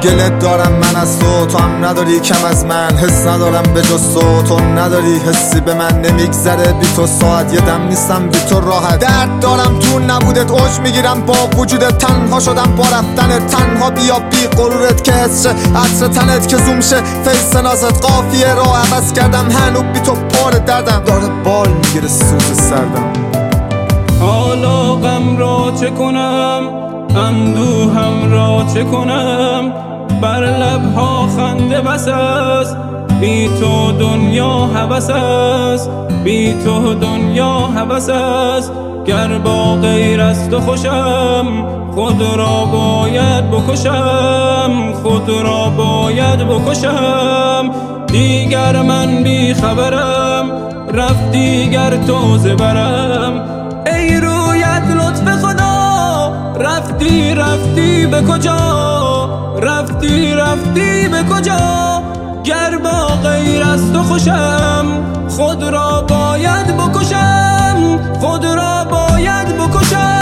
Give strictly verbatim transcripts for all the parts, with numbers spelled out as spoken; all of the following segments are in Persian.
گلت دارم من از تو، تو هم نداری کم از من. حس ندارم به جز تو، تو نداری حسی به من. نمیگذره بی تو ساعت، یه دم نیستم بی تو راحت. درد دارم تو نبودت، اوج میگیرم با وجودت. تنها شدم با رفتنت، تنها بیا بی غرورت که حس عطر تنت که زوم شه فیس نازت. قافیه را عوض کردم هنوز بی تو پر دردم. داره بال میگیره سوز سردم. حالا غم را چه کنم، اندوهم را چه کنم. بر لبها خنده بس است، بی تو دنیا هوس است. بی تو دنیا هوس است. گر با غیر از تو خوشم، خود را باید بکشم. خود را باید بکشم. دیگر من بی خبرم، رفت دیگر تو زبرم. ای رویت لطف خدا، رفتی رفتی به کجا؟ رفتی رفتی به کجا؟ گر با غیر از تو خوشم، خود را باید بکشم. خود را باید بکشم.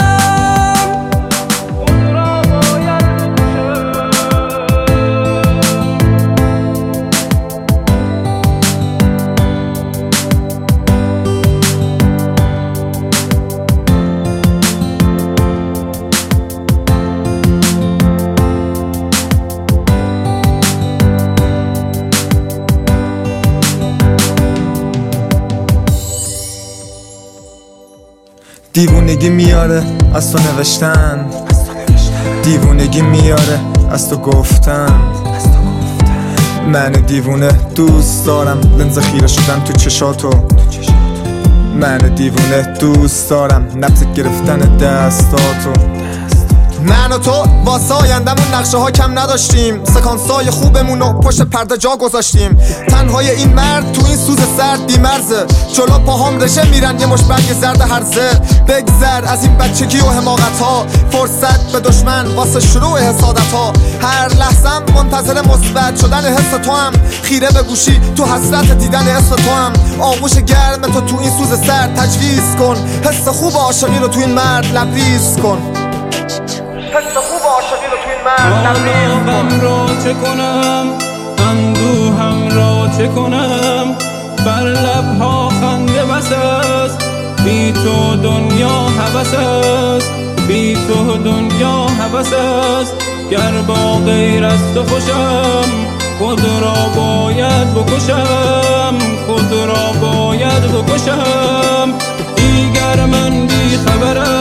دیوونگی میاره از تو نوشتن، دیوونگی میاره از تو گفتن. من دیوونه دوست دارم لنز خیره شدن تو چشاتو. من دیوونه دوست دارم نبض گرفتن دستاتو. من و تو واسه آیندمون نقشه ها کم نداشتیم. سکانسای خوبمونو پشت پرده جا گذاشتیم. تنهای این مرد تو این سوز سرد بی مرزه. جلو پاهام رژه میرن یه مش برگ زرد هرزه. بگذر از این بچگی و حماقت ها، فرصت به دشمن واسه شروع حسادت ها. هر لحظم منتظر مثبت شدن حس تو هم. خیره به گوشی تو حسرت دیدن اسم تو هم. آغوش گرم تو تو این سوز سرد تجویز کن. حس خوب عاشقی رو تو این مرد لبریز کن. حس خوب عاشقی رو تو این مرد لبریز کن. غم را چه کنم، اندوهم را چه کنم. بر لبها خنده بس است، بی تو دنیا هوس است. بی تو دنیا هوس است. گر با غیر از تو خوشم، خود را باید بکشم. خود را باید بکشم. دیگر من بی خبرم،